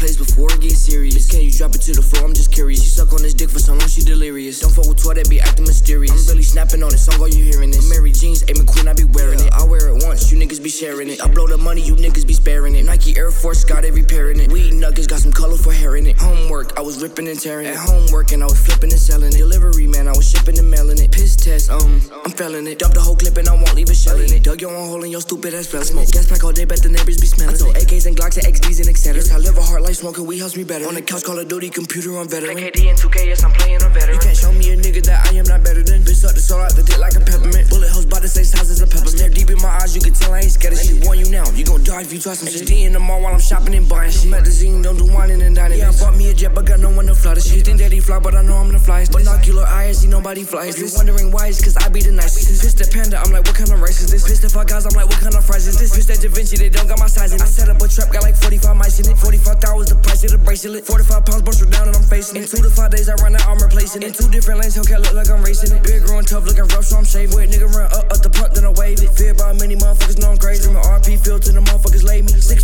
place before it gets serious. Can you drop it to the floor? I'm just curious. She suck on this dick for so long, she delirious. Don't fuck with 12, they be acting mysterious. I'm really snapping on this song, all you hearing this. Mary jeans, Amy Queen, I be wearing it. I wear it once, you niggas be sharing it. I blow the money, you niggas be sparing it. Nike Air Force, got every pair in it. Weed nuggets, got some colorful hair in it. Homework, I was ripping and tearing it. At home working, I was flipping and selling it. Delivery man, I was shipping and mailing it. Piss test, I'm failing it. Dump the whole clip and I won't leave it shelling it. Dug your own hole in your stupid ass fell. Smoke gas pack all day, bet the neighbors be smelling. I told AKs and Glocks and XDs and etc. I live a hard life, smoking weed helps me better. On the couch, Call of Duty, computer, I'm veteran. KD and 2K, yes, I'm playing a veteran. You can't show me a nigga that I am not better than. Bitch up the soul out the dick like a peppermint. Bullet holes by the same size as a peppermint. Stare deep in my eyes, you can tell I ain't scared of shit. Warn you now, you gon' die if you try some shit. HD in the mall while I'm shopping and buying shit. Magazine, don't do whining and dining. Yeah, I bought me a jet, but got no one to fly the shit. You think that he fly, but I know I'm the flyest. Binocular eyes, see nobody flies. You're wondering why, it's cause I be the nicest. Pissed at Panda, I'm like, what kind of rice is this? Pissed at Five Guys, I'm like, what kind of fries is this? Pissed at Da Vinci, they don't got my size in it. I set up a trap, got like 45 mice in it. 45,000 was the price of the bracelet. 45 pounds, bust her down and I'm facing it. In 2 to 5 days, I run out, I'm replacing it. In 2 different lanes, Hellcat look like I'm racing it. Big, growing tough, looking rough, so I'm shaving. Wet nigga run up the punt, then I wave it. Fear by many motherfuckers, know I'm crazy. My RP filled to the motherfuckers lay me. 6